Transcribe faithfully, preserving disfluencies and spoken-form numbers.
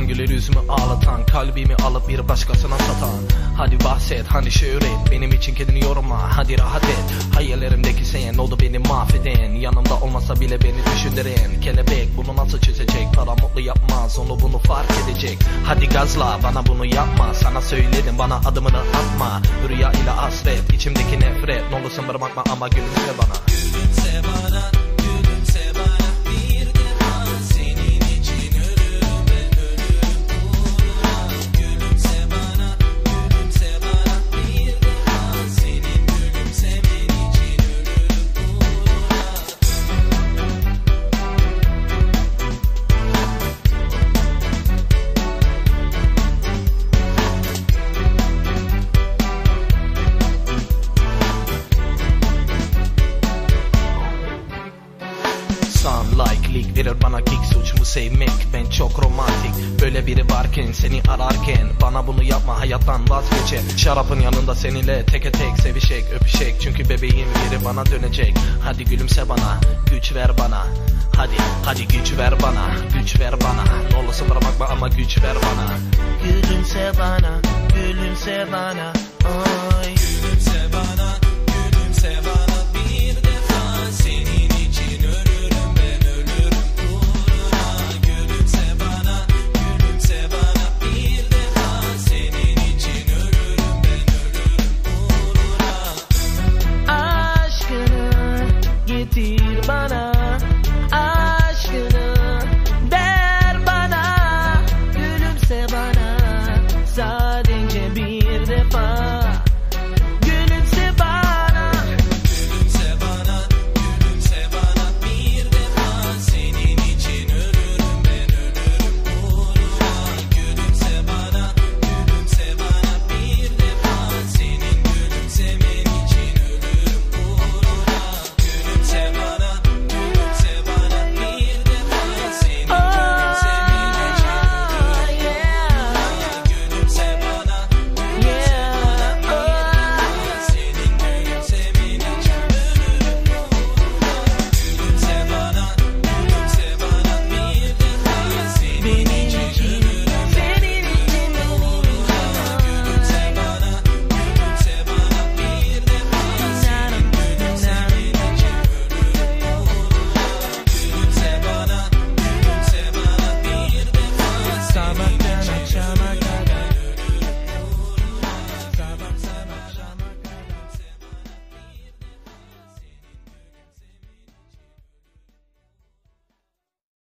güler yüzümü ağlatan, kalbimi alıp bir başkasına satan. Hadi bahset, hani şöhret, benim için kendini yorma, hadi rahat et. Hayallerimdeki sen oldu beni mahveden, yanımda olmasa bile beni düşündüren. Kelebek bunu nasıl çözecek, para mutlu yapmaz, onu bunu fark edecek. Hadi gazla, bana bunu yapma, sana söyledim bana adımını atma. Rüya ile hasret, içimdeki nefret, ne olursun bırakma ama gülümse bana. Gülümse bana, gülümse bana bir defa, senin için ölürüm ben, ölürüm uğruna. Gülümse bana, gülümse bana bir defa, senin gülümsemen için ölürüm uğruna. Like lik verir bana kick, suç mu sevmek, ben çok romantik. Böyle biri varken seni ararken, bana bunu yapma hayattan vazgeçe. Şarapın yanında seninle teke tek sevişek, öpüşek, çünkü bebeğim geri bana dönecek. Hadi gülümse bana, güç ver bana. Hadi hadi güç ver bana, güç ver bana. Ne olursa bırakma ama güç ver bana. Gülümse bana, gülümse bana, ay. Gülümse bana, gülümse bana bir defa, senin için ölürüm ben, ölürüm uğruna. Gülümse bana, gülümse bana bir defa, senin için ölürüm ben, ölürüm uğruna. Aşkını getir bana.